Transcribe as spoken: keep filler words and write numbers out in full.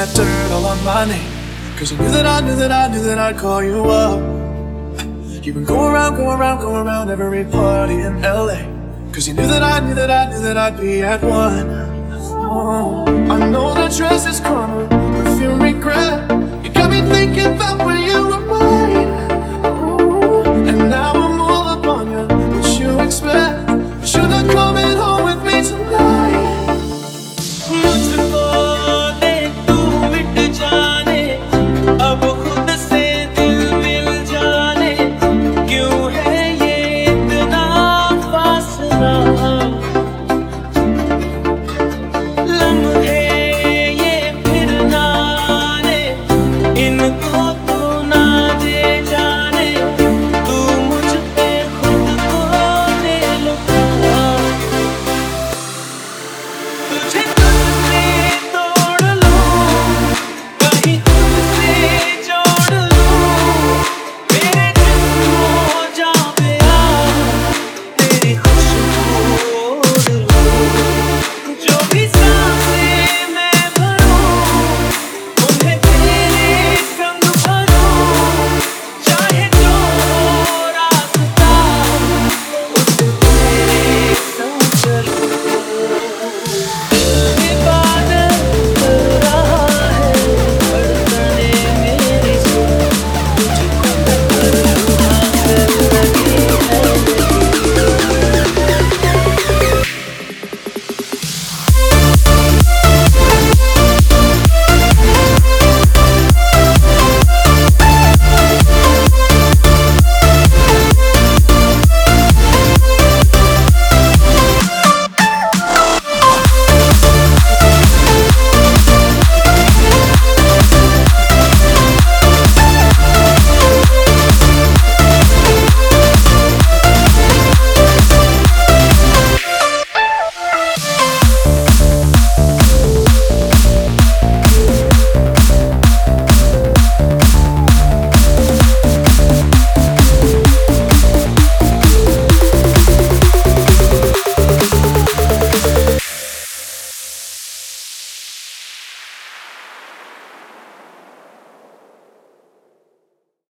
that dirt all on my name. Cause you knew that I knew that I knew that I'd call you up. You've been going around, going around, going around every party in L A. Cause you knew that I knew that I knew that I'd be at one. Oh, I know that dress is karma,